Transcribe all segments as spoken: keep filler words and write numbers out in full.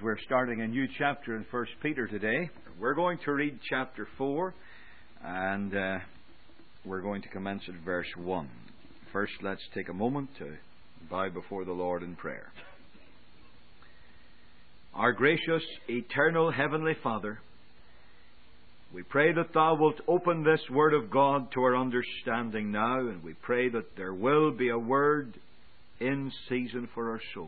We're starting a new chapter in First Peter today. We're going to read chapter four, and uh, we're going to commence at verse one. First, let's take a moment to bow before the Lord in prayer. Our gracious, eternal, heavenly Father, we pray that Thou wilt open this Word of God to our understanding now, and we pray that there will be a word in season for our souls.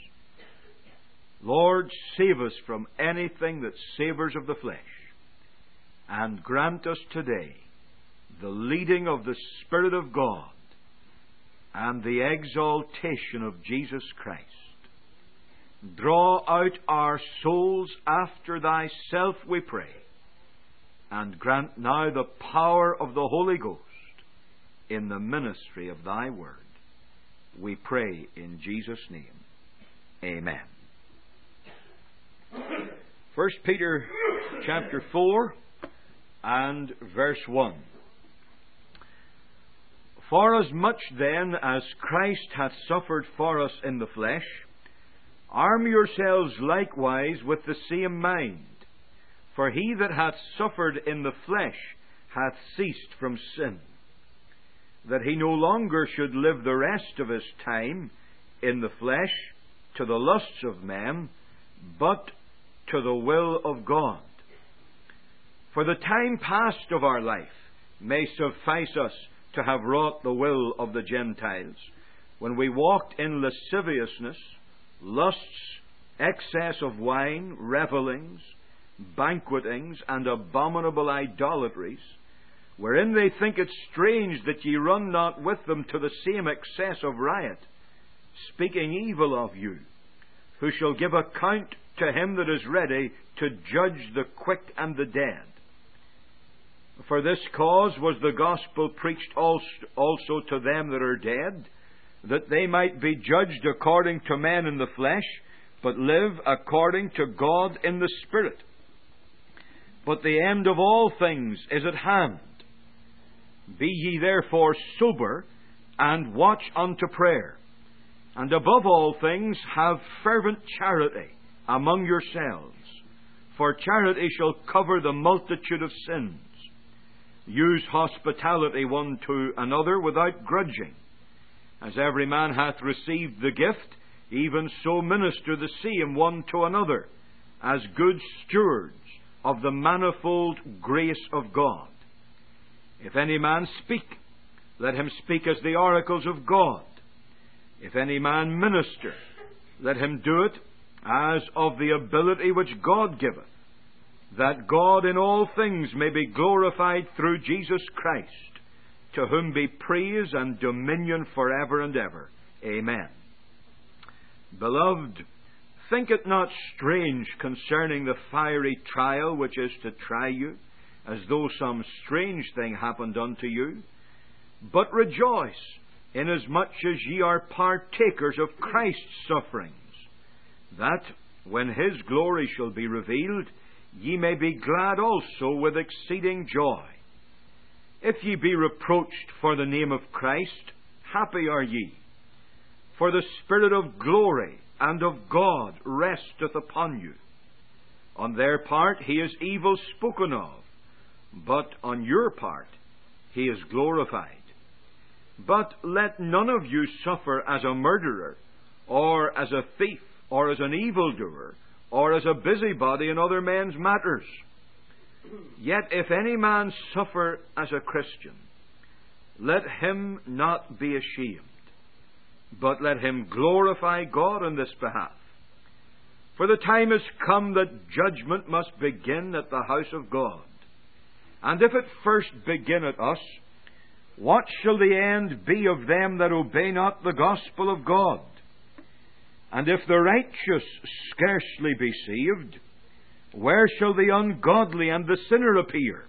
Lord, save us from anything that savours of the flesh, and grant us today the leading of the Spirit of God and the exaltation of Jesus Christ. Draw out our souls after Thyself, we pray, and grant now the power of the Holy Ghost in the ministry of Thy Word. We pray in Jesus' name. Amen. First Peter chapter four and verse one. For as much then as Christ hath suffered for us in the flesh, arm yourselves likewise with the same mind. For he that hath suffered in the flesh hath ceased from sin, that he no longer should live the rest of his time in the flesh to the lusts of men, but to the will of God. For the time past of our life may suffice us to have wrought the will of the Gentiles, when we walked in lasciviousness, lusts, excess of wine, revellings, banquetings, and abominable idolatries, wherein they think it strange that ye run not with them to the same excess of riot, speaking evil of you, who shall give account to him that is ready to judge the quick and the dead. For this cause was the gospel preached also to them that are dead, that they might be judged according to men in the flesh, but live according to God in the Spirit. But the end of all things is at hand. Be ye therefore sober, and watch unto prayer. And above all things have fervent charity among yourselves, for charity shall cover the multitude of sins. Use hospitality one to another without grudging. As every man hath received the gift, even so minister the same one to another, as good stewards of the manifold grace of God. If any man speak, let him speak as the oracles of God. If any man minister, let him do it as of the ability which God giveth, that God in all things may be glorified through Jesus Christ, to whom be praise and dominion forever and ever. Amen. Beloved, think it not strange concerning the fiery trial which is to try you, as though some strange thing happened unto you, but rejoice, inasmuch as ye are partakers of Christ's sufferings, that, when His glory shall be revealed, ye may be glad also with exceeding joy. If ye be reproached for the name of Christ, happy are ye, for the Spirit of glory and of God resteth upon you. On their part He is evil spoken of, but on your part He is glorified. But let none of you suffer as a murderer, or as a thief, or as an evildoer, or as a busybody in other men's matters. Yet if any man suffer as a Christian, let him not be ashamed, but let him glorify God on this behalf. For the time is come that judgment must begin at the house of God. And if it first begin at us, what shall the end be of them that obey not the gospel of God? And if the righteous scarcely be saved, where shall the ungodly and the sinner appear?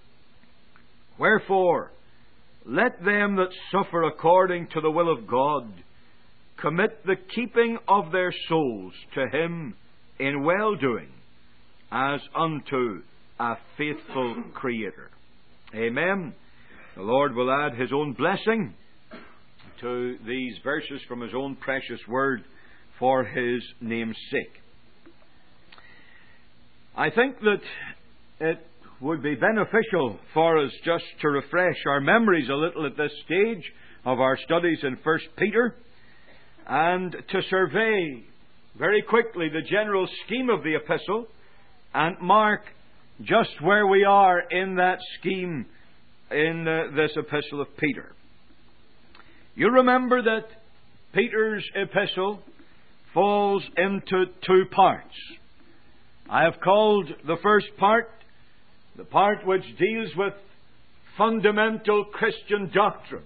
Wherefore, let them that suffer according to the will of God commit the keeping of their souls to Him in well-doing, as unto a faithful Creator. Amen. The Lord will add His own blessing to these verses from His own precious Word for His name's sake. I think that it would be beneficial for us just to refresh our memories a little at this stage of our studies in First Peter, and to survey very quickly the general scheme of the epistle and mark just where we are in that scheme in uh, this epistle of Peter. You remember that Peter's epistle falls into two parts. I have called the first part the part which deals with fundamental Christian doctrine.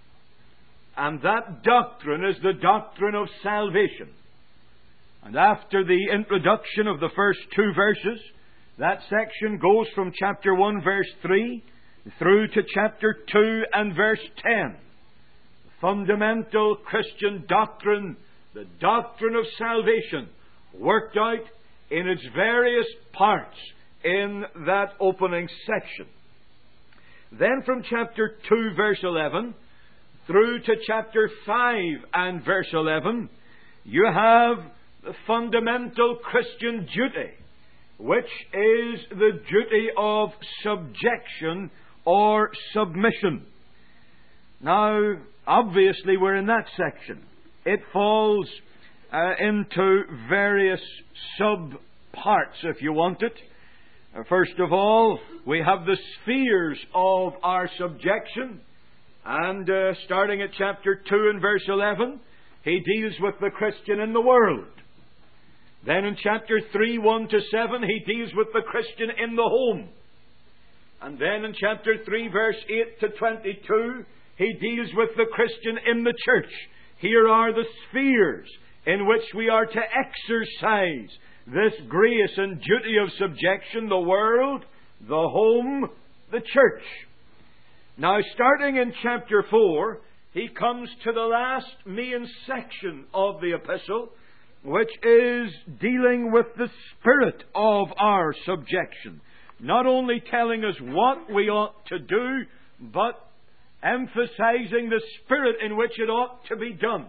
And that doctrine is the doctrine of salvation. And after the introduction of the first two verses, that section goes from chapter one, verse three, through to chapter two and verse ten. The fundamental Christian doctrine, the doctrine of salvation, worked out in its various parts in that opening section. Then from chapter two, verse eleven, through to chapter five and verse eleven, you have the fundamental Christian duty, which is the duty of subjection or submission. Now, obviously we're in that section. It falls uh, into various sub-parts, if you want it. Uh, first of all, we have the spheres of our subjection. And uh, starting at chapter two and verse eleven, he deals with the Christian in the world. Then in chapter three, one to seven, he deals with the Christian in the home. And then in chapter three, verse eight to twenty-two, he deals with the Christian in the church. Here are the spheres in which we are to exercise this grace and duty of subjection: the world, the home, the church. Now, starting in chapter four, he comes to the last main section of the epistle, which is dealing with the spirit of our subjection. Not only telling us what we ought to do, but emphasizing the spirit in which it ought to be done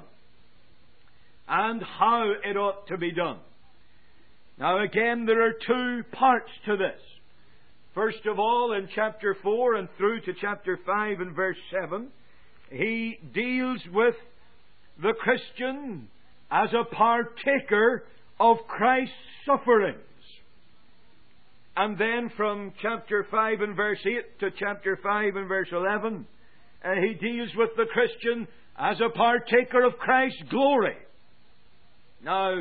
and how it ought to be done. Now again, there are two parts to this. First of all, in chapter four and through to chapter five and verse seven, he deals with the Christian as a partaker of Christ's sufferings. And then from chapter five and verse eight to chapter five and verse eleven, uh, he deals with the Christian as a partaker of Christ's glory. Now,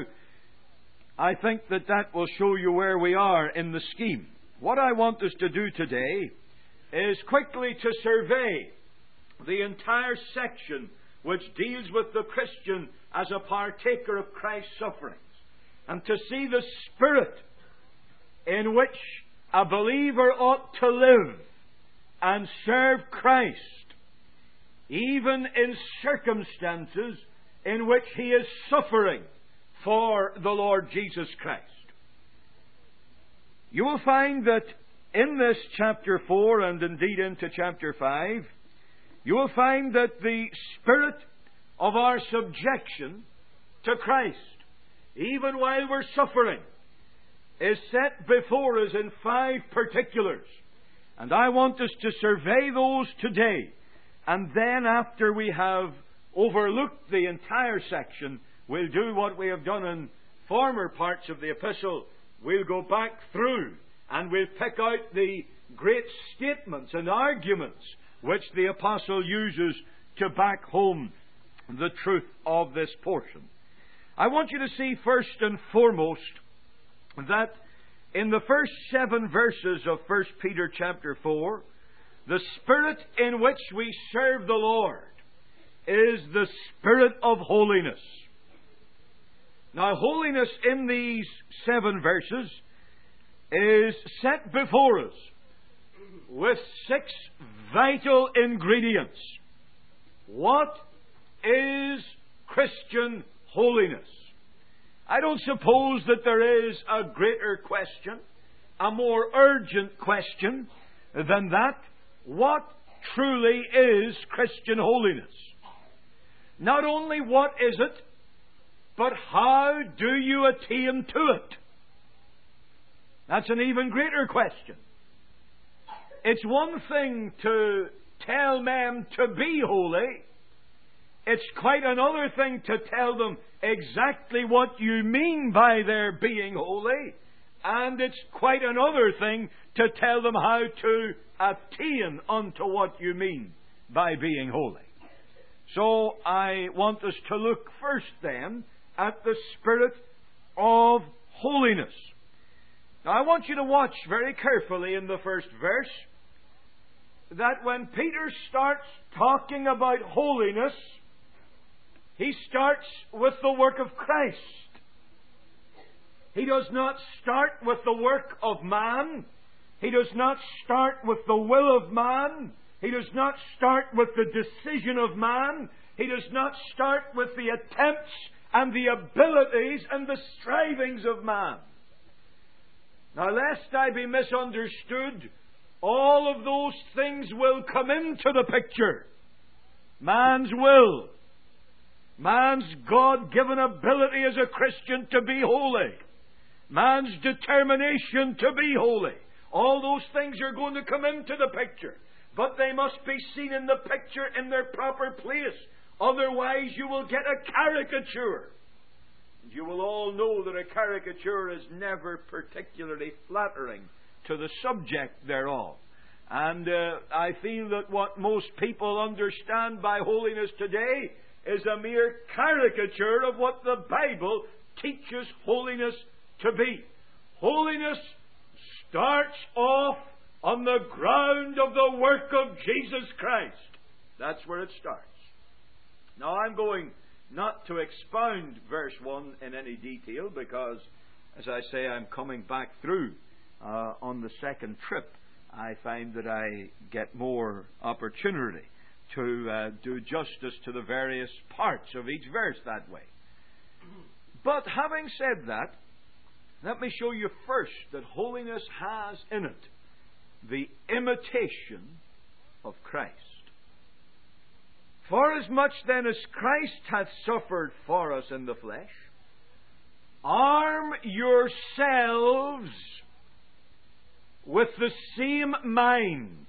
I think that that will show you where we are in the scheme. What I want us to do today is quickly to survey the entire section which deals with the Christian as a partaker of Christ's sufferings, and to see the spirit in which a believer ought to live and serve Christ, even in circumstances in which he is suffering for the Lord Jesus Christ. You will find that in this chapter four and indeed into chapter five, you will find that the spirit of our subjection to Christ, even while we're suffering, is set before us in five particulars. And I want us to survey those today. And then after we have overlooked the entire section, we'll do what we have done in former parts of the epistle. We'll go back through and we'll pick out the great statements and arguments which the apostle uses to back home the truth of this portion. I want you to see first and foremost that in the first seven verses of First Peter chapter four, the spirit in which we serve the Lord is the spirit of holiness. Now, holiness in these seven verses is set before us with six vital ingredients. What is Christian holiness? I don't suppose that there is a greater question, a more urgent question than that. What truly is Christian holiness? Not only what is it, but how do you attain to it? That's an even greater question. It's one thing to tell men to be holy. It's quite another thing to tell them exactly what you mean by their being holy. And it's quite another thing to tell them how to attain unto what you mean by being holy. So I want us to look first then at the spirit of holiness. Now I want you to watch very carefully in the first verse that when Peter starts talking about holiness, he starts with the work of Christ. He does not start with the work of man. He does not start with the will of man. He does not start with the decision of man. He does not start with the attempts and the abilities and the strivings of man. Now, lest I be misunderstood, all of those things will come into the picture. Man's will. Man's God-given ability as a Christian to be holy. Man's determination to be holy. All those things are going to come into the picture. But they must be seen in the picture in their proper place. Otherwise you will get a caricature. You will all know that a caricature is never particularly flattering to the subject thereof. And uh, I feel that what most people understand by holiness today is a mere caricature of what the Bible teaches holiness to be. Holiness starts off on the ground of the work of Jesus Christ. That's where it starts. Now I'm going not to expound verse one in any detail because, as I say, I'm coming back through uh, on the second trip. I find that I get more opportunity to uh, do justice to the various parts of each verse that way. But having said that, let me show you first that holiness has in it the imitation of Christ. For as much then as Christ hath suffered for us in the flesh, arm yourselves with the same mind.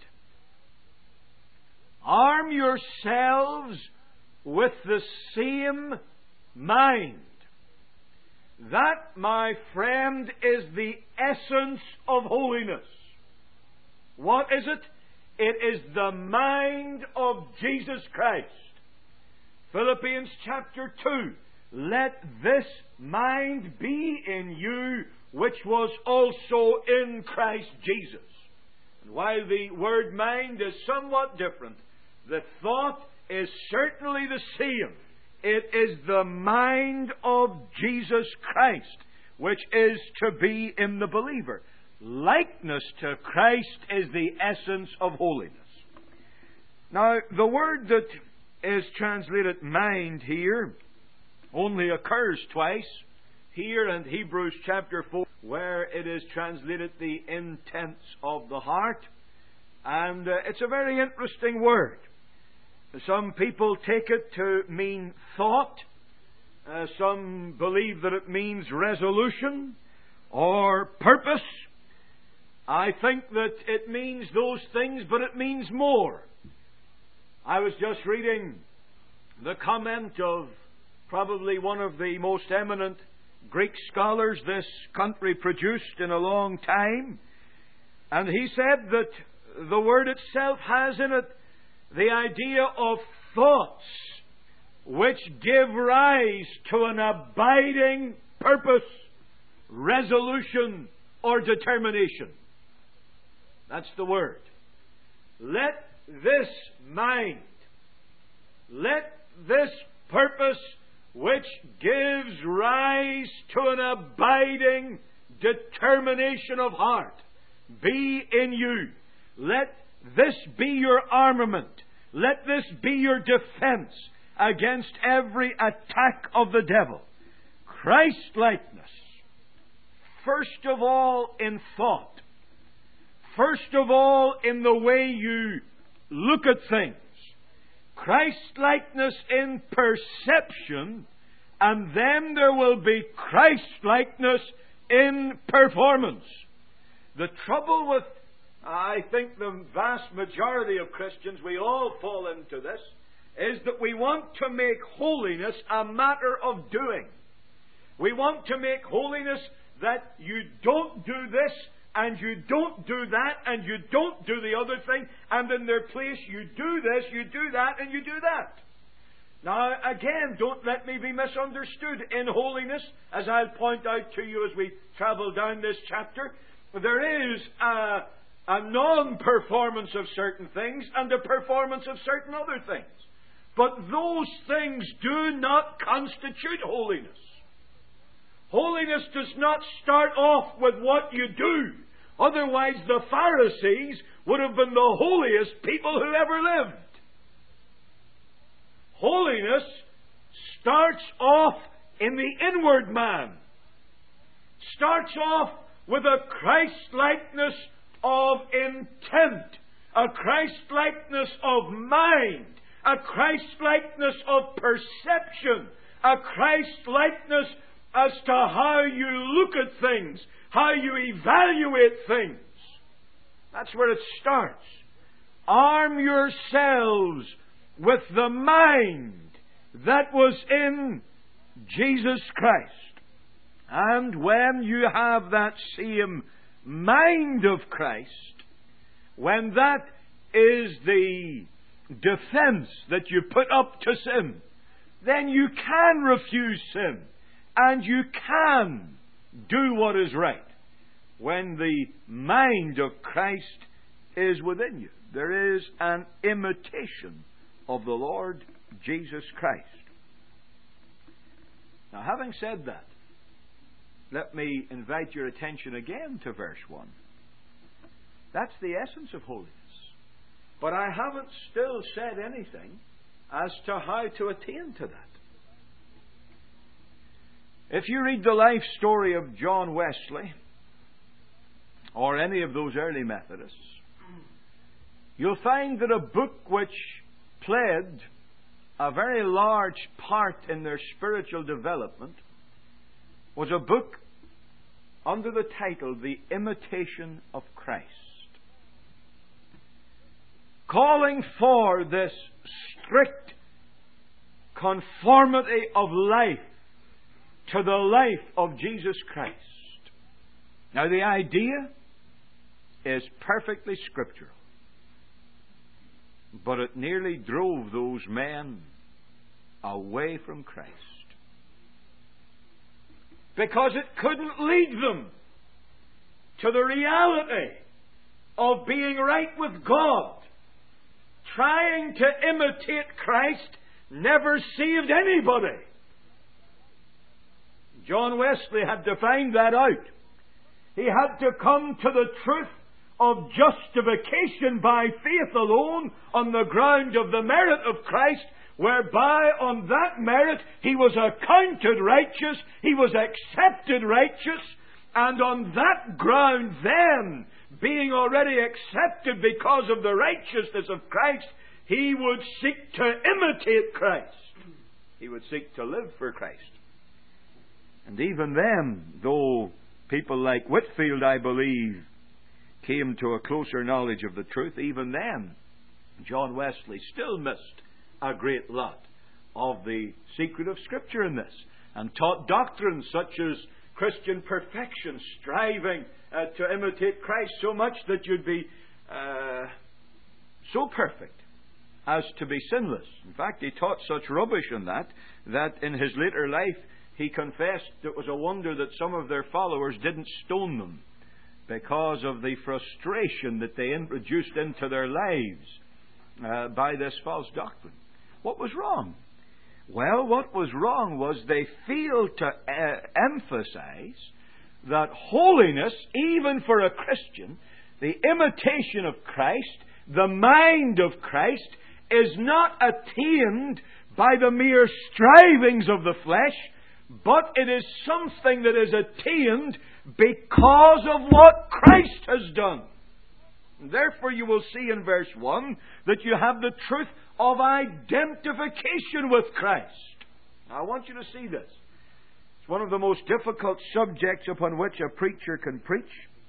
Arm yourselves with the same mind. That, my friend, is the essence of holiness. What is it? It is the mind of Jesus Christ. Philippians chapter two. Let this mind be in you, which was also in Christ Jesus. And while the word mind is somewhat different, the thought is certainly the same. It is the mind of Jesus Christ, which is to be in the believer. Likeness to Christ is the essence of holiness. Now, the word that is translated mind here only occurs twice. Here in Hebrews chapter four, where it is translated the intents of the heart. And uh, it's a very interesting word. Some people take it to mean thought. Uh, some believe that it means resolution or purpose. I think that it means those things, but it means more. I was just reading the comment of probably one of the most eminent Greek scholars this country produced in a long time. And he said that the word itself has in it the idea of thoughts which give rise to an abiding purpose, resolution, or determination. That's the word. Let this mind, let this purpose which gives rise to an abiding determination of heart be in you. Let this be your armament. Let this be your defense against every attack of the devil. Christ-likeness, first of all in thought. First of all in the way you look at things. Christ-likeness in perception, and then there will be Christ-likeness in performance. The trouble with, I think, the vast majority of Christians, we all fall into this, is that we want to make holiness a matter of doing. We want to make holiness that you don't do this, and you don't do that, and you don't do the other thing, and in their place you do this, you do that, and you do that. Now, again, don't let me be misunderstood. In holiness, as I'll point out to you as we travel down this chapter, there is a, a non-performance of certain things and a performance of certain other things. But those things do not constitute holiness. Holiness does not start off with what you do. Otherwise, the Pharisees would have been the holiest people who ever lived. Holiness starts off in the inward man. Starts off with a Christ-likeness of intent, a Christ-likeness of mind, a Christ-likeness of perception, a Christ-likeness as to how you look at things, how you evaluate things. That's where it starts. Arm yourselves with the mind that was in Jesus Christ. And when you have that same mind of Christ, when that is the defense that you put up to sin, then you can refuse sin and you can do what is right when the mind of Christ is within you. There is an imitation of the Lord Jesus Christ. Now, having said that, let me invite your attention again to verse one. That's the essence of holiness. But I haven't still said anything as to how to attain to that. If you read the life story of John Wesley, or any of those early Methodists, you'll find that a book which played a very large part in their spiritual development was a book under the title The Imitation of Christ, calling for this strict conformity of life to the life of Jesus Christ. Now, the idea is perfectly scriptural, but it nearly drove those men away from Christ, because it couldn't lead them to the reality of being right with God. Trying to imitate Christ never saved anybody. John Wesley had to find that out. He had to come to the truth of justification by faith alone on the ground of the merit of Christ, whereby on that merit he was accounted righteous, he was accepted righteous, and on that ground then, being already accepted because of the righteousness of Christ, he would seek to imitate Christ. He would seek to live for Christ. And even then, though people like Whitefield, I believe, came to a closer knowledge of the truth, even then, John Wesley still missed a great lot of the secret of Scripture in this, and taught doctrines such as Christian perfection, striving uh, to imitate Christ so much that you'd be uh, so perfect as to be sinless. In fact, he taught such rubbish on that, that in his later life he confessed it was a wonder that some of their followers didn't stone them, because of the frustration that they introduced into their lives uh, by this false doctrine. What was wrong? Well, what was wrong was they failed to uh, emphasize that holiness, even for a Christian, the imitation of Christ, the mind of Christ, is not attained by the mere strivings of the flesh, but it is something that is attained because of what Christ has done. And therefore you will see in verse one that you have the truth of identification with Christ. Now, I want you to see this. It's one of the most difficult subjects upon which a preacher can preach.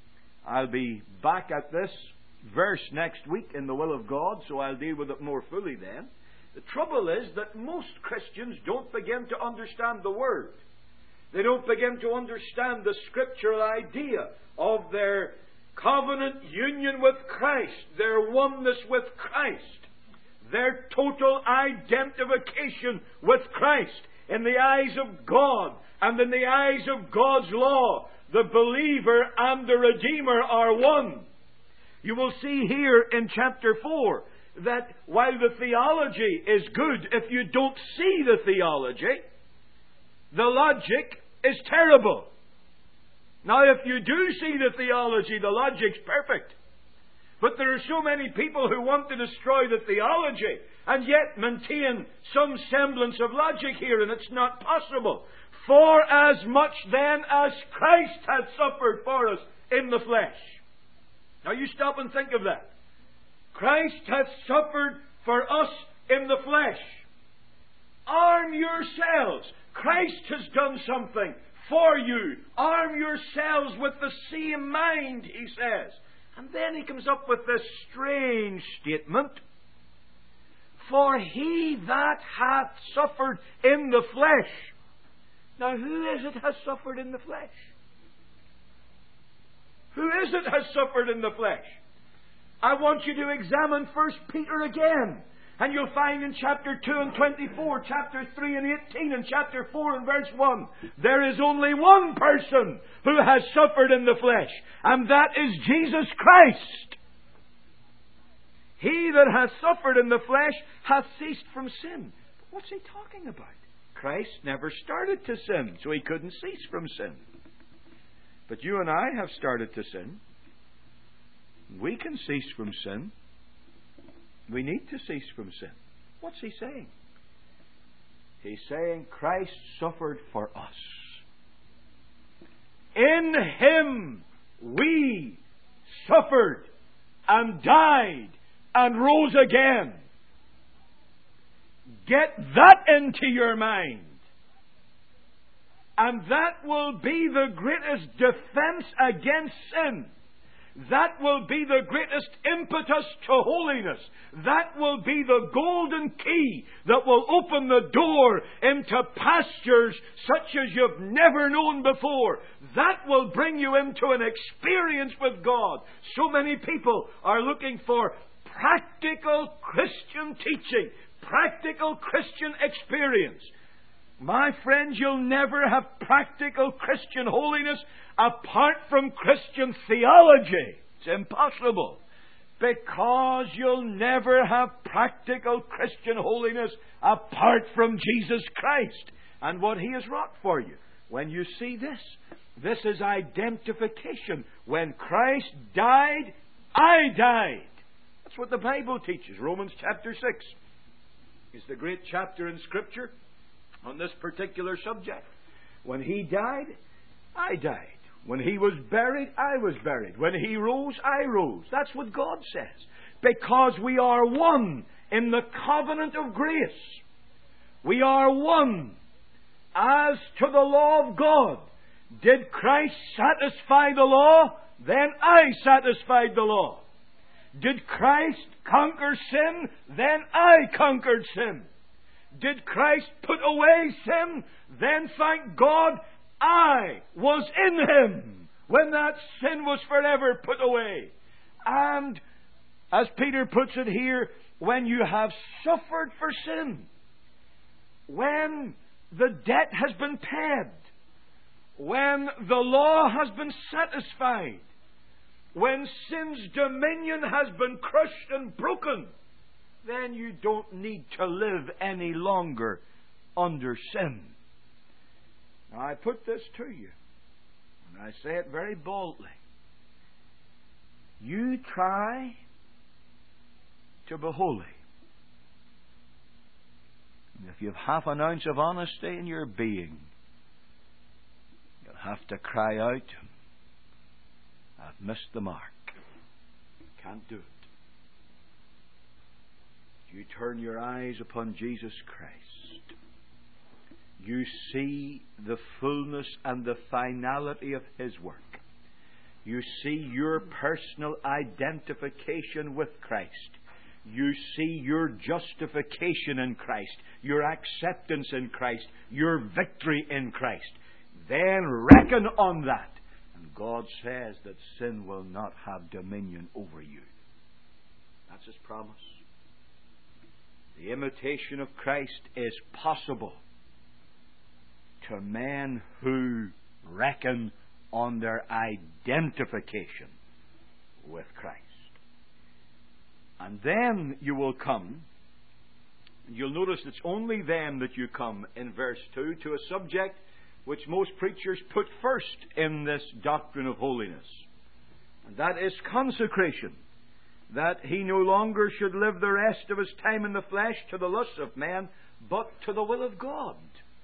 I'll be back at this verse next week in the will of God, so I'll deal with it more fully then. The trouble is that most Christians don't begin to understand the Word. They don't begin to understand the scriptural idea of their covenant union with Christ, their oneness with Christ, their total identification with Christ in the eyes of God and in the eyes of God's law. The believer and the Redeemer are one. You will see here in chapter four that while the theology is good, if you don't see the theology, the logic is terrible. Now, if you do see the theology, the logic's perfect. But there are so many people who want to destroy the theology and yet maintain some semblance of logic here, and it's not possible. For as much then as Christ hath suffered for us in the flesh. Now you stop and think of that. Christ hath suffered for us in the flesh. Arm yourselves. Christ has done something for you. Arm yourselves with the same mind, he says. And then he comes up with this strange statement. For he that hath suffered in the flesh. Now who is it has suffered in the flesh? Who is it has suffered in the flesh? I want you to examine First Peter again. And you'll find in chapter two and twenty-four, chapter three and eighteen, and chapter four and verse one, there is only one person who has suffered in the flesh, and that is Jesus Christ. He that hath suffered in the flesh hath ceased from sin. But what's he talking about? Christ never started to sin, so he couldn't cease from sin. But you and I have started to sin. We can cease from sin. We need to cease from sin. What's he saying? He's saying Christ suffered for us. In him we suffered and died and rose again. Get that into your mind. And that will be the greatest defense against sin. That will be the greatest impetus to holiness. That will be the golden key that will open the door into pastures such as you've never known before. That will bring you into an experience with God. So many people are looking for practical Christian teaching, practical Christian experience. My friends, you'll never have practical Christian holiness apart from Christian theology. It's impossible. Because you'll never have practical Christian holiness apart from Jesus Christ and what He has wrought for you. When you see this, this is identification. When Christ died, I died. That's what the Bible teaches. Romans chapter six is the great chapter in Scripture on this particular subject. When He died, I died. When He was buried, I was buried. When He rose, I rose. That's what God says. Because we are one in the covenant of grace. We are one as to the law of God. Did Christ satisfy the law? Then I satisfied the law. Did Christ conquer sin? Then I conquered sin. Did Christ put away sin? Then, thank God, I was in Him when that sin was forever put away. And, as Peter puts it here, when you have suffered for sin, when the debt has been paid, when the law has been satisfied, when sin's dominion has been crushed and broken, then you don't need to live any longer under sin. Now, I put this to you, and I say it very boldly. You try to be holy. And if you have half an ounce of honesty in your being, you'll have to cry out, I've missed the mark. Can't do it. You turn your eyes upon Jesus Christ. You see the fullness and the finality of His work. You see your personal identification with Christ. You see your justification in Christ, your acceptance in Christ, your victory in Christ. Then reckon on that. And God says that sin will not have dominion over you. That's His promise. The imitation of Christ is possible to men who reckon on their identification with Christ. And then you will come, and you'll notice it's only then that you come in verse two to a subject which most preachers put first in this doctrine of holiness. And that is consecration. That he no longer should live the rest of his time in the flesh to the lusts of men, but to the will of God.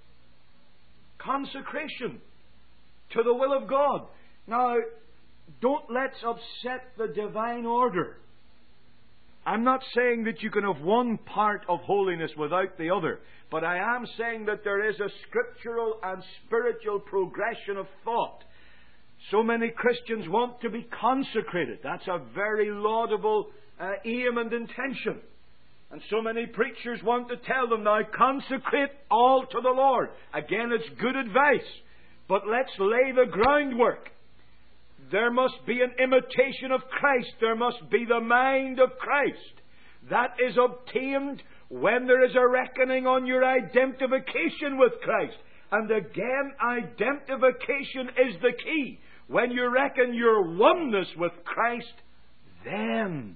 Consecration to the will of God. Now, don't let's upset the divine order. I'm not saying that you can have one part of holiness without the other, but I am saying that there is a scriptural and spiritual progression of thought. So many Christians want to be consecrated. That's a very laudable uh, aim and intention. And so many preachers want to tell them, now consecrate all to the Lord. Again, it's good advice. But let's lay the groundwork. There must be an imitation of Christ. There must be the mind of Christ. That is obtained when there is a reckoning on your identification with Christ. And again, identification is the key. When you reckon your oneness with Christ, then,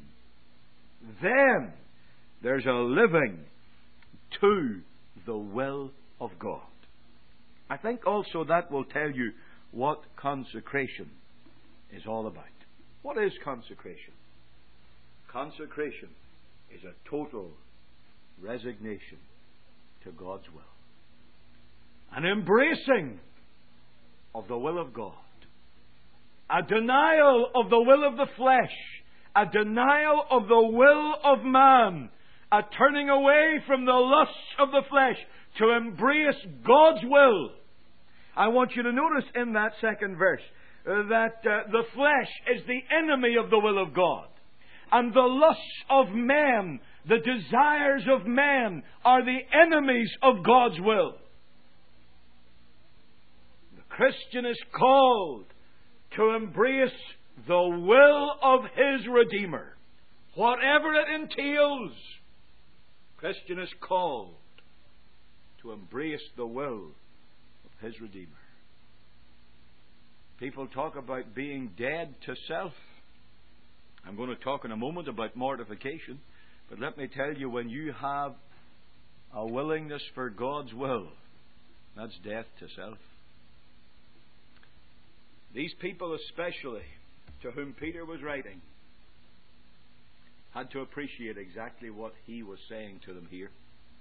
then there's a living to the will of God. I think also that will tell you what consecration is all about. What is consecration? Consecration is a total resignation to God's will. An embracing of the will of God. A denial of the will of the flesh. A denial of the will of man. A turning away from the lusts of the flesh to embrace God's will. I want you to notice in that second verse that uh, the flesh is the enemy of the will of God. And the lusts of men, the desires of men, are the enemies of God's will. The Christian is called to embrace the will of his Redeemer. Whatever it entails, Christian is called to embrace the will of his Redeemer. People talk about being dead to self. I'm going to talk in a moment about mortification. But let me tell you, when you have a willingness for God's will, that's death to self. These people especially, to whom Peter was writing, had to appreciate exactly what he was saying to them here.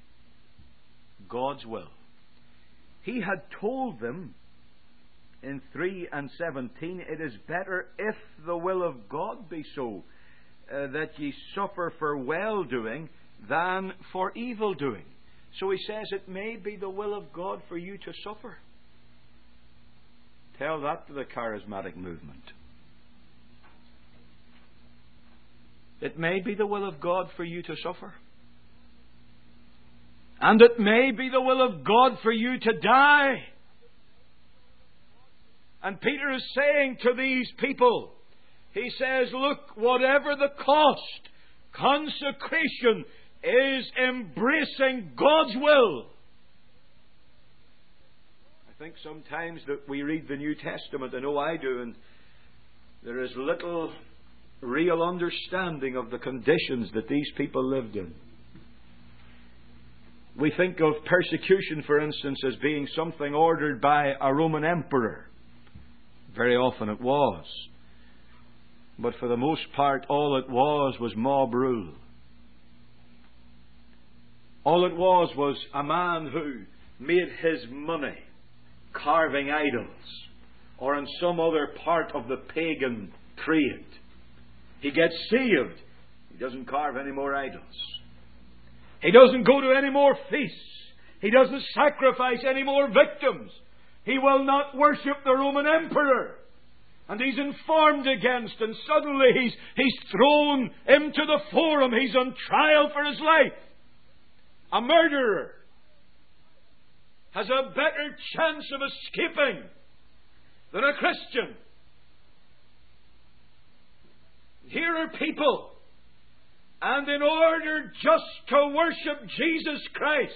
God's will. He had told them in three and seventeen, it is better if the will of God be so, uh, that ye suffer for well-doing than for evil-doing. So he says it may be the will of God for you to suffer. Tell that to the charismatic movement. It may be the will of God for you to suffer. And it may be the will of God for you to die. And Peter is saying to these people, he says, look, whatever the cost, consecration is embracing God's will. I think sometimes that we read the New Testament, I know I do, and there is little real understanding of the conditions that these people lived in. We think of persecution, for instance, as being something ordered by a Roman emperor. Very often it was. But for the most part, all it was was mob rule. All it was was a man who made his money carving idols or in some other part of the pagan trade. He gets saved. He doesn't carve any more idols. He doesn't go to any more feasts. He doesn't sacrifice any more victims. He will not worship the Roman emperor. And he's informed against, and suddenly he's, he's thrown into the forum. He's on trial for his life. A murderer has a better chance of escaping than a Christian. Here are people, and in order just to worship Jesus Christ,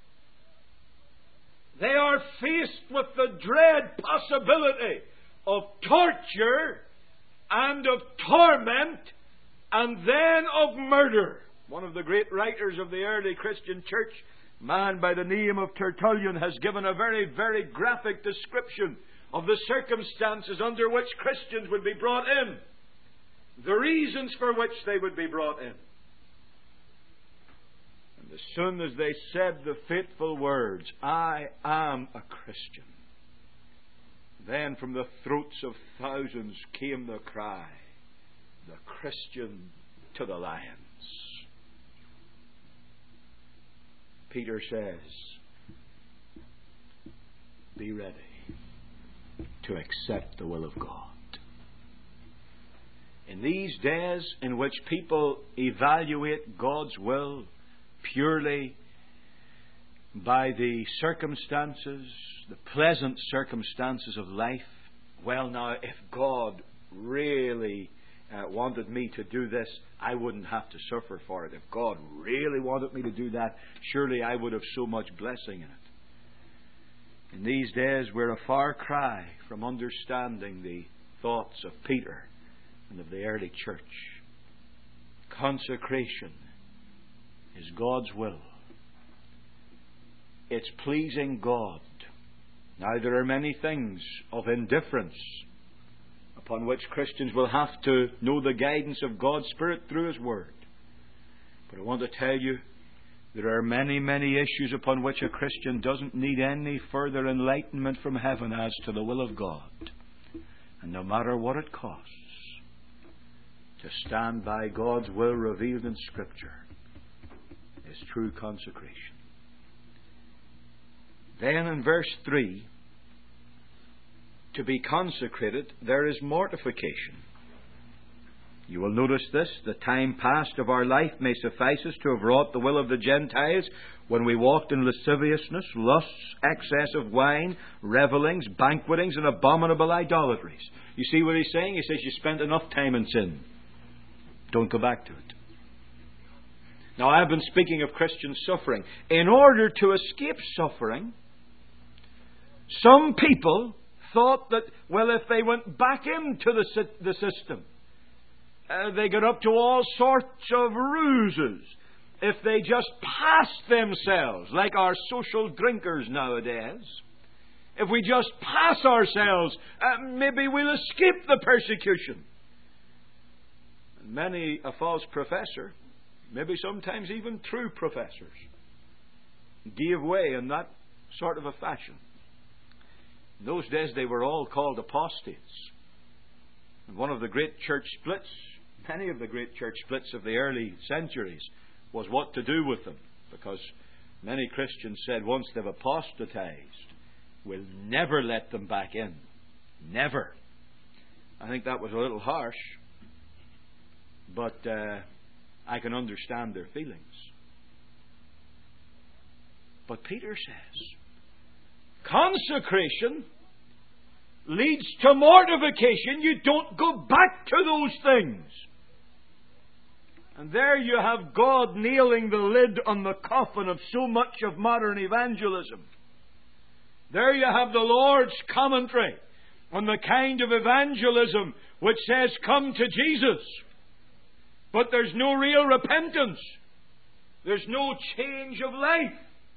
they are faced with the dread possibility of torture and of torment and then of murder. One of the great writers of the early Christian church, a man by the name of Tertullian, has given a very, very graphic description of the circumstances under which Christians would be brought in, the reasons for which they would be brought in. And as soon as they said the fateful words, "I am a Christian," then from the throats of thousands came the cry, "The Christian to the lions." Peter says, be ready to accept the will of God. In these days in which people evaluate God's will purely by the circumstances, the pleasant circumstances of life, well now, if God really uh, wanted me to do this, I wouldn't have to suffer for it. If God really wanted me to do that, surely I would have so much blessing in it. In these days, we're a far cry from understanding the thoughts of Peter and of the early church. Consecration is God's will. It's pleasing God. Now, there are many things of indifference upon which Christians will have to know the guidance of God's Spirit through His Word. But I want to tell you, there are many, many issues upon which a Christian doesn't need any further enlightenment from heaven as to the will of God. And no matter what it costs, to stand by God's will revealed in Scripture is true consecration. Then in verse three, to be consecrated, there is mortification. You will notice this: the time past of our life may suffice us to have wrought the will of the Gentiles when we walked in lasciviousness, lusts, excess of wine, revellings, banquetings, and abominable idolatries. You see what he's saying? He says you spent enough time in sin. Don't go back to it. Now, I've been speaking of Christian suffering. In order to escape suffering, some people thought that, well, if they went back into the, the system, uh, they got up to all sorts of ruses. If they just passed themselves, like our social drinkers nowadays, if we just pass ourselves, uh, maybe we'll escape the persecution. And many a false professor, maybe sometimes even true professors, gave way in that sort of a fashion. In those days they were all called apostates. And one of the great church splits, many of the great church splits of the early centuries, was what to do with them. Because many Christians said, once they've apostatized, we'll never let them back in. Never. I think that was a little harsh, but uh, I can understand their feelings. But Peter says, consecration leads to mortification. You don't go back to those things. And there you have God nailing the lid on the coffin of so much of modern evangelism. There you have the Lord's commentary on the kind of evangelism which says, come to Jesus. But there's no real repentance. There's no change of life.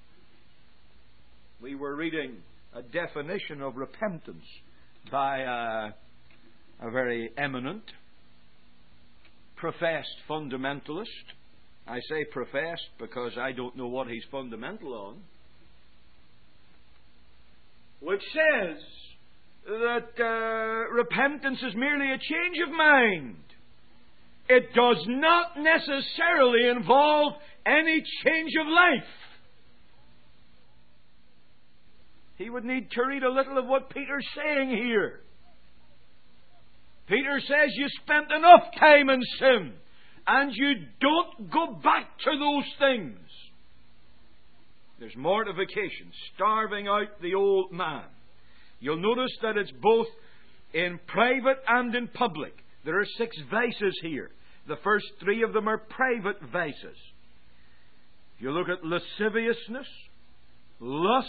We were reading a definition of repentance by a, a very eminent, professed fundamentalist. I say professed because I don't know what he's fundamental on. Which says that uh, repentance is merely a change of mind. It does not necessarily involve any change of life. He would need to read a little of what Peter's saying here. Peter says you spent enough time in sin, and you don't go back to those things. There's mortification, starving out the old man. You'll notice that it's both in private and in public. There are six vices here. The first three of them are private vices. If you look at lasciviousness, lust,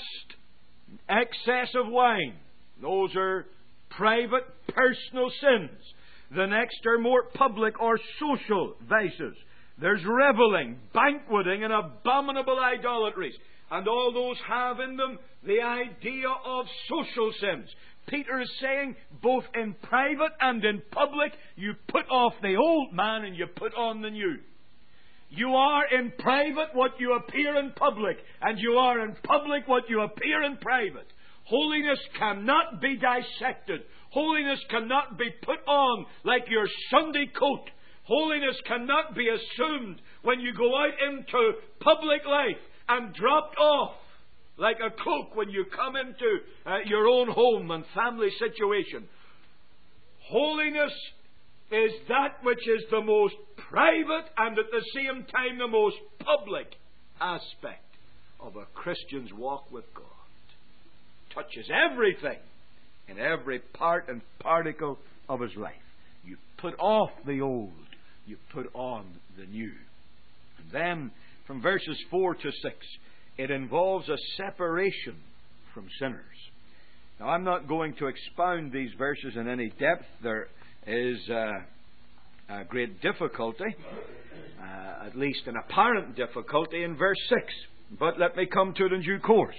excess of wine, those are private, personal sins. The next are more public or social vices. There's reveling, banqueting, and abominable idolatries. And all those have in them the idea of social sins. Peter is saying, both in private and in public, you put off the old man and you put on the new. You are in private what you appear in public, and you are in public what you appear in private. Holiness cannot be dissected. Holiness cannot be put on like your Sunday coat. Holiness cannot be assumed when you go out into public life and dropped off like a cloak when you come into uh, your own home and family situation. Holiness is that which is the most private and at the same time the most public aspect of a Christian's walk with God. Touches everything in every part and particle of his life. You put off the old, you put on the new. And then from verses four to six, it involves a separation from sinners. Now, I'm not going to expound these verses in any depth. There is uh, a great difficulty, uh, at least an apparent difficulty, in verse six. But let me come to it in due course.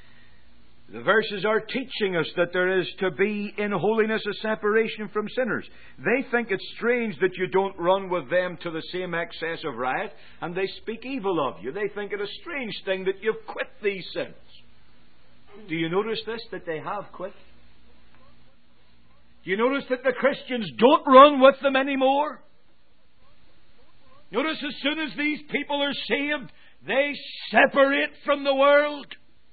The verses are teaching us that there is to be in holiness a separation from sinners. They think it's strange that you don't run with them to the same excess of riot, and they speak evil of you. They think it a strange thing that you've quit these sins. Do you notice this, that they have quit? Do you notice that the Christians don't run with them anymore? Notice as soon as these people are saved, they separate from the world.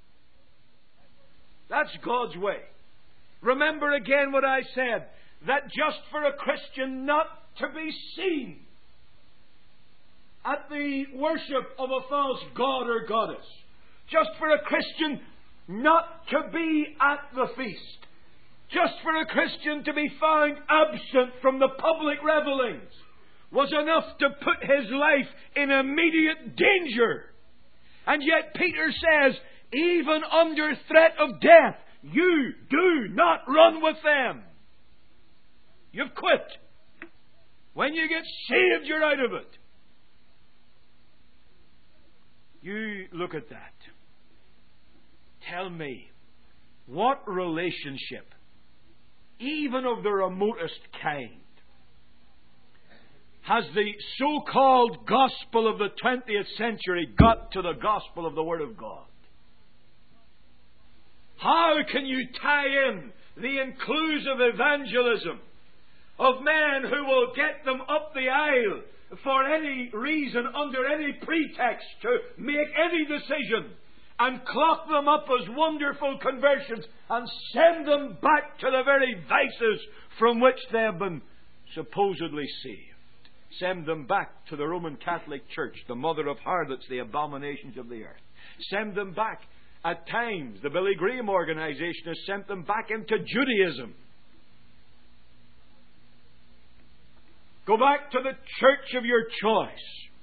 That's God's way. Remember again what I said, that just for a Christian not to be seen at the worship of a false god or goddess, just for a Christian not to be at the feast, just for a Christian to be found absent from the public revelings, was enough to put his life in immediate danger. And yet Peter says, even under threat of death, you do not run with them. You've quit. When you get saved, you're out of it. You look at that. Tell me, what relationship, even of the remotest kind, has the so-called gospel of the twentieth century got to the gospel of the Word of God? How can you tie in the inclusive evangelism of men who will get them up the aisle for any reason, under any pretext, to make any decision, and clock them up as wonderful conversions and send them back to the very vices from which they have been supposedly saved? Send them back to the Roman Catholic Church, the mother of harlots, the abominations of the earth. Send them back. At times, the Billy Graham organization has sent them back into Judaism. Go back to the church of your choice.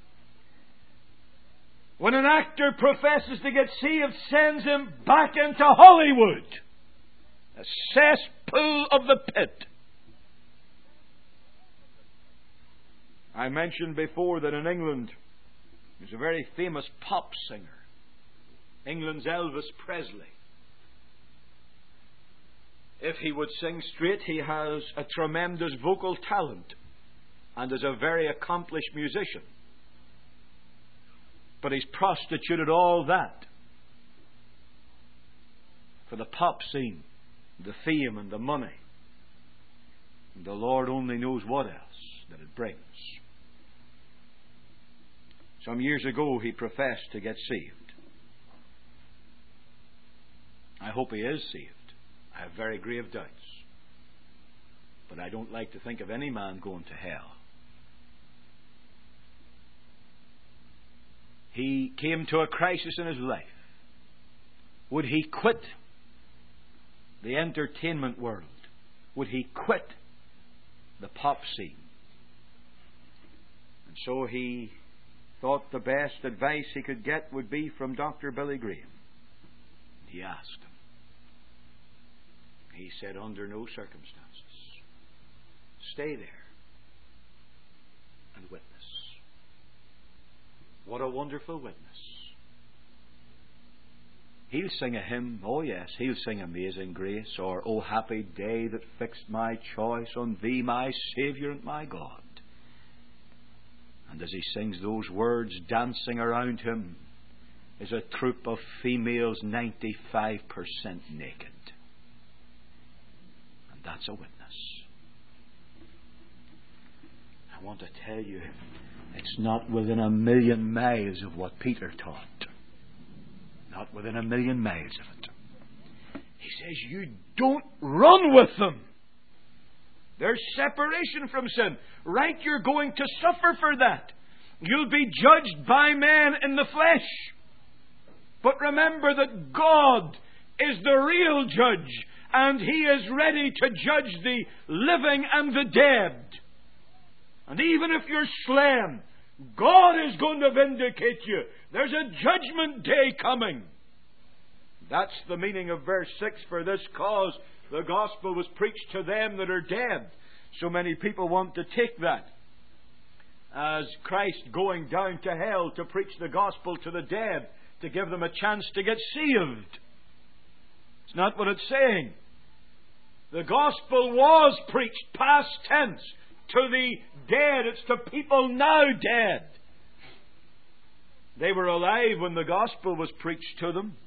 When an actor professes to get saved, sends him back into Hollywood, a cesspool of the pit. I mentioned before that in England there's a very famous pop singer, England's Elvis Presley. If he would sing straight, he has a tremendous vocal talent and is a very accomplished musician. But he's prostituted all that for the pop scene, the fame and the money. And the Lord only knows what else that it brings. Some years ago he professed to get saved. I hope he is saved. I have very grave doubts. But I don't like to think of any man going to hell. He came to a crisis in his life. Would he quit the entertainment world? Would he quit the pop scene? And so he thought the best advice he could get would be from Doctor Billy Graham. He asked him. He said, under no circumstances, stay there and witness. What a wonderful witness. He'll sing a hymn, oh yes, he'll sing Amazing Grace, or Oh happy day that fixed my choice on Thee, my Saviour and my God. And as he sings those words, dancing around him is a troop of females ninety-five percent naked. And that's a witness. I want to tell you, it's not within a million miles of what Peter taught. Not within a million miles of it. He says, you don't run with them. There's separation from sin. Right, you're going to suffer for that. You'll be judged by man in the flesh. But remember that God is the real judge, and He is ready to judge the living and the dead. And even if you're slain, God is going to vindicate you. There's a judgment day coming. That's the meaning of verse six. For this cause the gospel was preached to them that are dead. So many people want to take that as Christ going down to hell to preach the gospel to the dead, to give them a chance to get saved. It's not what it's saying. The gospel was preached, past tense, to the dead. It's to people now dead. They were alive when the gospel was preached to them.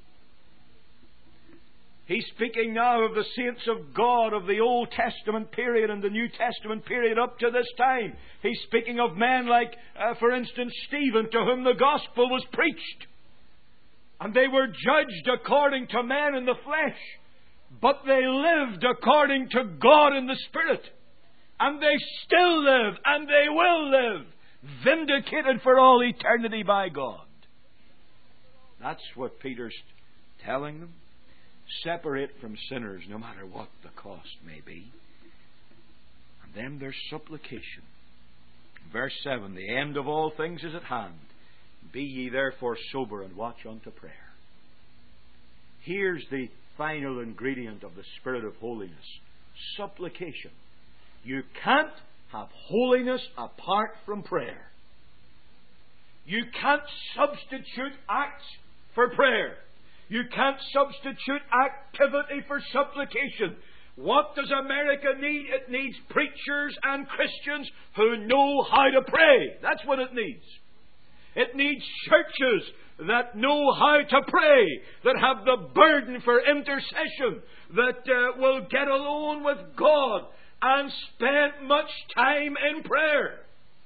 He's speaking now of the saints of God of the Old Testament period and the New Testament period up to this time. He's speaking of men like, uh, for instance, Stephen, to whom the gospel was preached. And they were judged according to men in the flesh. But they lived according to God in the Spirit. And they still live, and they will live, vindicated for all eternity by God. That's what Peter's telling them. Separate from sinners, no matter what the cost may be. And then there's supplication. Verse seven, the end of all things is at hand. Be ye therefore sober and watch unto prayer. Here's the final ingredient of the Spirit of holiness. Supplication. You can't have holiness apart from prayer. You can't substitute acts for prayer. You can't substitute activity for supplication. What does America need? It needs preachers and Christians who know how to pray. That's what it needs. It needs churches that know how to pray, that have the burden for intercession, that uh, will get alone with God and spend much time in prayer.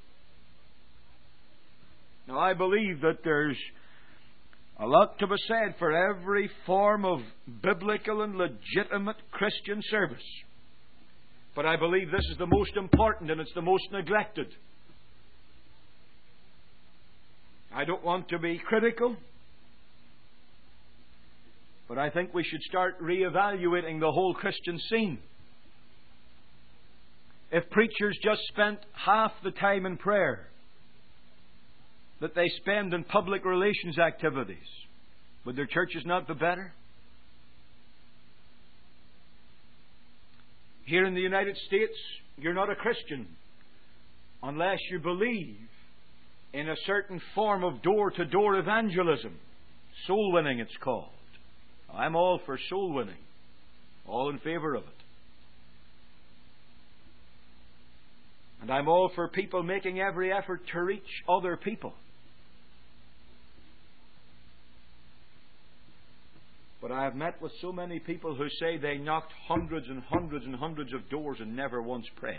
Now, I believe that there's a lot to be said for every form of biblical and legitimate Christian service. But I believe this is the most important and it's the most neglected. I don't want to be critical, but I think we should start re-evaluating the whole Christian scene. If preachers just spent half the time in prayer that they spend in public relations activities, would their churches not be better? Here in the United States, you're not a Christian unless you believe in a certain form of door-to-door evangelism. Soul winning, it's called. I'm all for soul winning. All in favour of it. And I'm all for people making every effort to reach other people. But I have met with so many people who say they knocked hundreds and hundreds and hundreds of doors and never once prayed.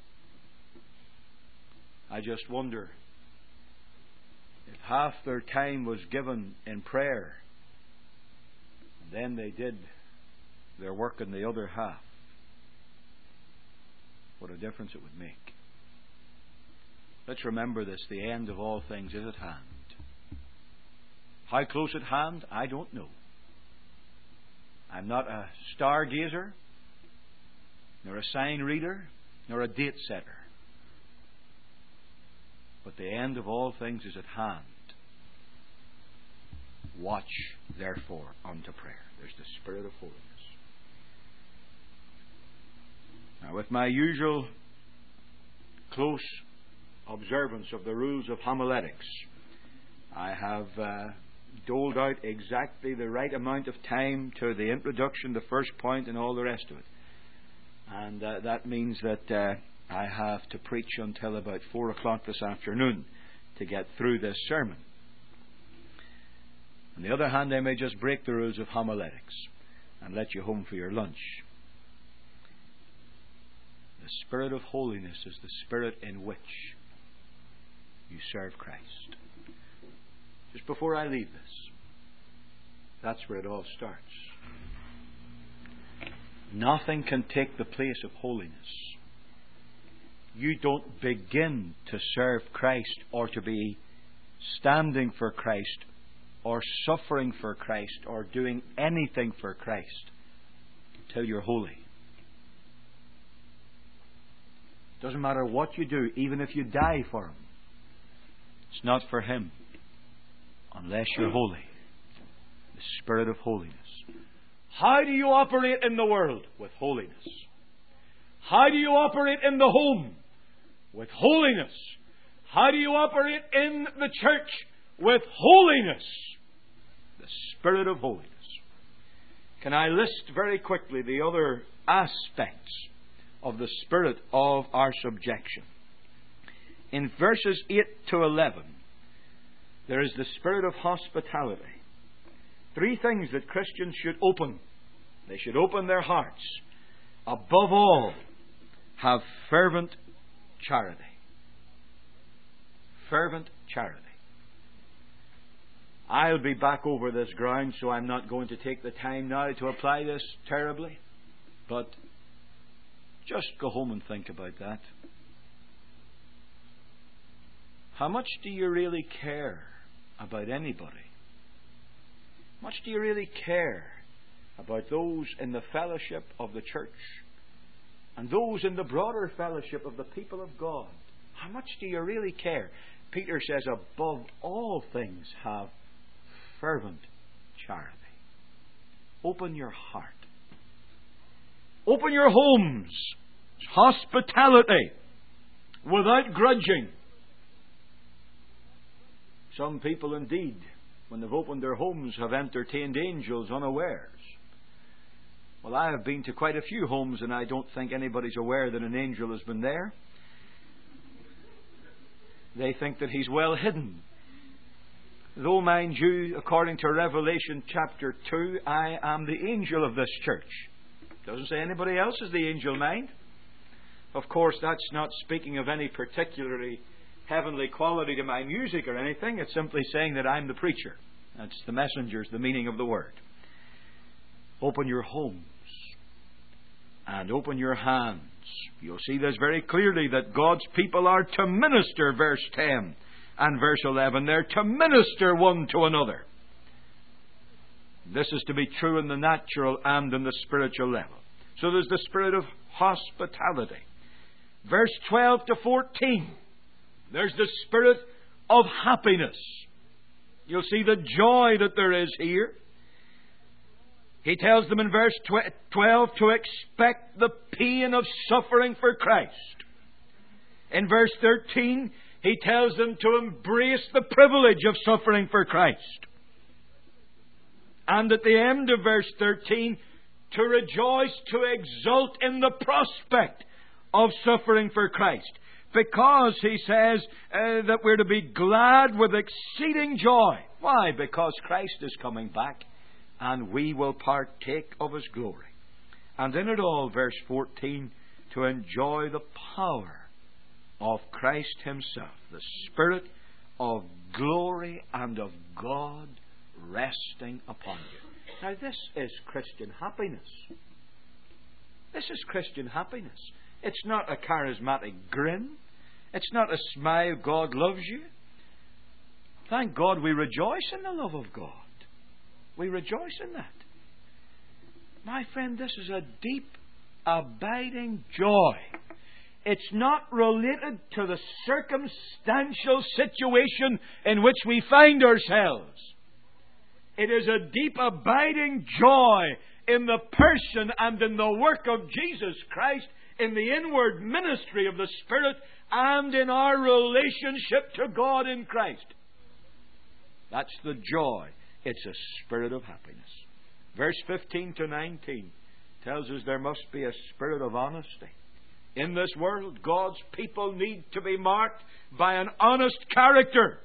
I just wonder if half their time was given in prayer, and then they did their work in the other half. what a difference it would make. Let's remember this. The end of all things is at hand. How close at hand? I don't know. I'm not a stargazer, nor a sign reader, nor a date setter. But the end of all things is at hand. Watch, therefore, unto prayer. There's the Spirit of holiness. Now, with my usual close observance of the rules of homiletics, I have uh, doled out exactly the right amount of time to the introduction, the first point, and all the rest of it. And uh, that means that uh, I have to preach until about four o'clock this afternoon to get through this sermon. On the other hand, I may just break the rules of homiletics and let you home for your lunch. The Spirit of holiness is the Spirit in which you serve Christ. Just before I leave this, that's where it all starts. Nothing can take the place of holiness. You don't begin to serve Christ or to be standing for Christ or suffering for Christ or doing anything for Christ till you're holy. Doesn't matter what you do, even if you die for Him. It's not for Him unless you're holy. The Spirit of holiness. How do you operate in the world? With holiness. How do you operate in the home? With holiness. How do you operate in the church? With holiness. The Spirit of holiness. Can I list very quickly the other aspects of the spirit of our subjection? In verses eight to eleven, there is the spirit of hospitality. Three things that Christians should open. They should open their hearts. Above all, have fervent charity. Fervent charity. I'll be back over this ground, so I'm not going to take the time now to apply this terribly. But just go home and think about that. How much do you really care about anybody? How much do you really care about those in the fellowship of the church and those in the broader fellowship of the people of God? How much do you really care? Peter says, above all things, have fervent charity. Open your heart. Open your homes. Hospitality. Without grudging. Some people indeed, when they've opened their homes, have entertained angels unawares. Well, I have been to quite a few homes and I don't think anybody's aware that an angel has been there. They think that he's well hidden. Though, mind you, according to Revelation chapter two, I am the angel of this church. Doesn't say anybody else is the angel, mind. Of course, that's not speaking of any particularly heavenly quality to my music or anything. It's simply saying that I'm the preacher. That's the messenger's the meaning of the word. Open your homes and open your hands. You'll see this very clearly that God's people are to minister, verse ten and verse eleven. They're to minister one to another. This is to be true in the natural and in the spiritual level. So there's the spirit of hospitality. Verse twelve to fourteen. There's the spirit of happiness. You'll see the joy that there is here. He tells them in verse twelve to expect the pain of suffering for Christ. In verse thirteen, he tells them to embrace the privilege of suffering for Christ. And at the end of verse thirteen, to rejoice, to exult in the prospect of suffering for Christ. Because, he says, uh, that we're to be glad with exceeding joy. Why? Because Christ is coming back and we will partake of His glory. And in it all, verse fourteen, to enjoy the power of Christ Himself, the Spirit of glory and of God resting upon you. Now, this is Christian happiness. This is Christian happiness. It's not a charismatic grin. It's not a smile, God loves you. Thank God we rejoice in the love of God. We rejoice in that. My friend, this is a deep, abiding joy. It's not related to the circumstantial situation in which we find ourselves. It is a deep, abiding joy in the person and in the work of Jesus Christ, in the inward ministry of the Spirit, and in our relationship to God in Christ. That's the joy. It's a spirit of happiness. Verse fifteen to nineteen tells us there must be a spirit of honesty. In this world, God's people need to be marked by an honest character.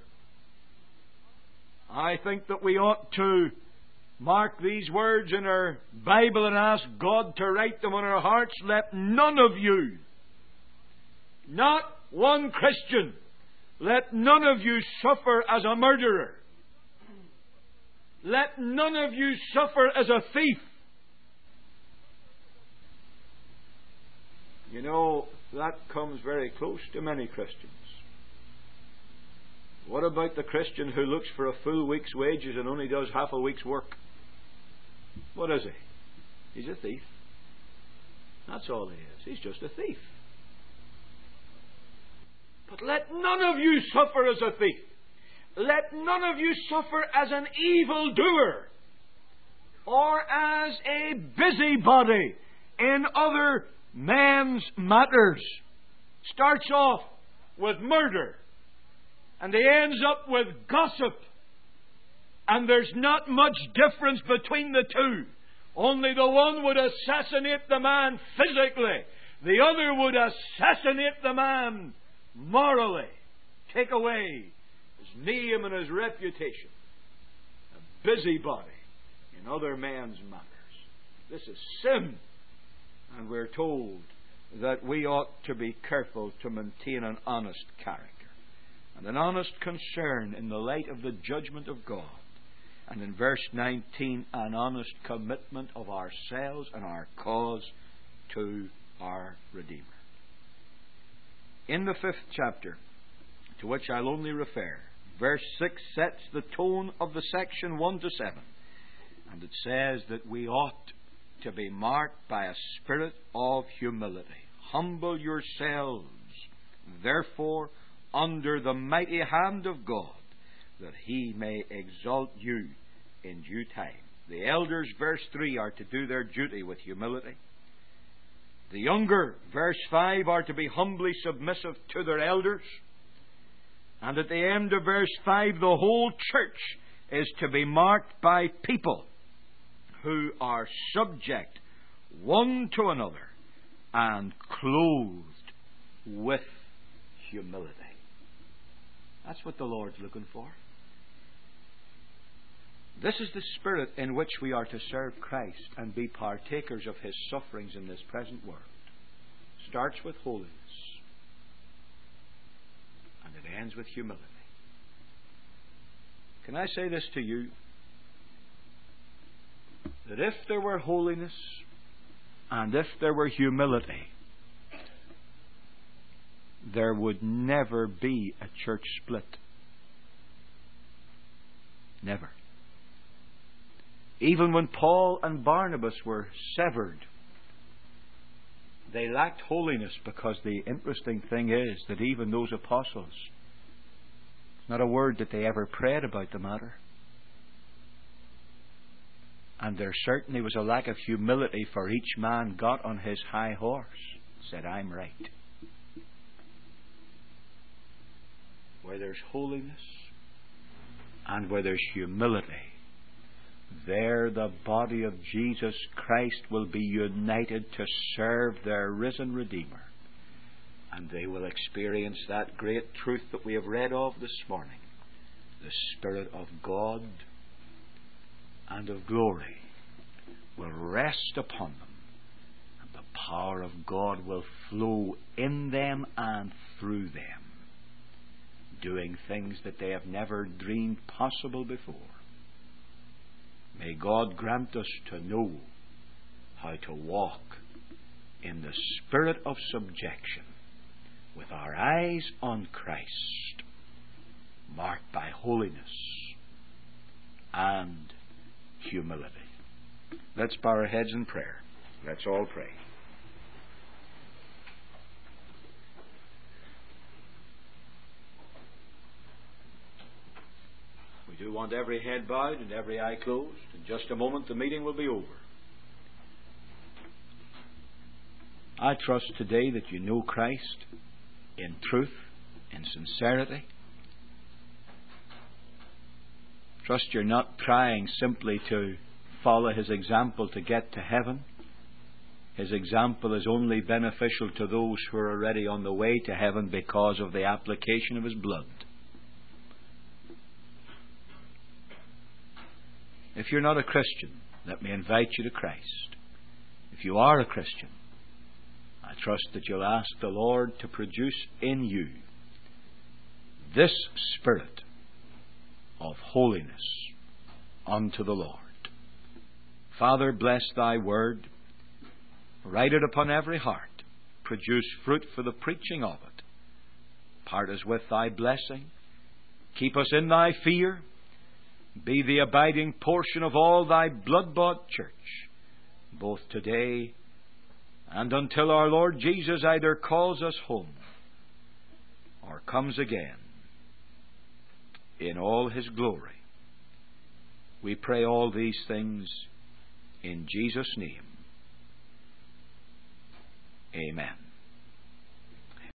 I think that we ought to mark these words in our Bible and ask God to write them on our hearts. Let none of you, not one Christian, let none of you suffer as a murderer. Let none of you suffer as a thief. You know, that comes very close to many Christians. What about the Christian who looks for a full week's wages and only does half a week's work? What is he? He's a thief. That's all he is. He's just a thief. But let none of you suffer as a thief. Let none of you suffer as an evildoer or as a busybody in other men's matters. Starts off with murder and he ends up with gossip. And there's not much difference between the two. Only the one would assassinate the man physically. The other would assassinate the man morally. Take away his name and his reputation. A busybody in other men's matters. This is sin. And we're told that we ought to be careful to maintain an honest character and an honest concern in the light of the judgment of God. And in verse nineteen, an honest commitment of ourselves and our cause to our Redeemer. In the fifth chapter, to which I'll only refer, verse six sets the tone of the section one to seven. And it says that we ought to be marked by a spirit of humility. Humble yourselves, therefore, under the mighty hand of God, that He may exalt you in due time. The elders, verse three, are to do their duty with humility. The younger, verse five, are to be humbly submissive to their elders. And at the end of verse five, the whole church is to be marked by people who are subject one to another and clothed with humility. That's what the Lord's looking for. This is the spirit in which we are to serve Christ and be partakers of His sufferings in this present world. Starts with holiness and it ends with humility. Can I say this to you? That if there were holiness and if there were humility, there would never be a church split. Never. Even when Paul and Barnabas were severed, they lacked holiness, because the interesting thing is that even those apostles, it's not a word that they ever prayed about the matter. And there certainly was a lack of humility, for each man got on his high horse, said, I'm right. Where there's holiness and where there's humility, there the body of Jesus Christ will be united to serve their risen Redeemer. And they will experience that great truth that we have read of this morning. The Spirit of God and of glory will rest upon them, and the power of God will flow in them and through them, doing things that they have never dreamed possible before. May God grant us to know how to walk in the spirit of subjection, with our eyes on Christ, marked by holiness and humility. Let's bow our heads in prayer. Let's all pray. We do want every head bowed and every eye closed. In just a moment the meeting will be over. I trust today that you know Christ in truth, in sincerity. Trust you're not trying simply to follow His example to get to heaven. His example is only beneficial to those who are already on the way to heaven because of the application of His blood. If you're not a Christian, let me invite you to Christ. If you are a Christian, I trust that you'll ask the Lord to produce in you this spirit of holiness unto the Lord. Father, bless Thy word. Write it upon every heart. Produce fruit for the preaching of it. Part us with Thy blessing. Keep us in Thy fear. Be the abiding portion of all Thy blood-bought church, both today and until our Lord Jesus either calls us home or comes again in all His glory. We pray all these things in Jesus' name. Amen.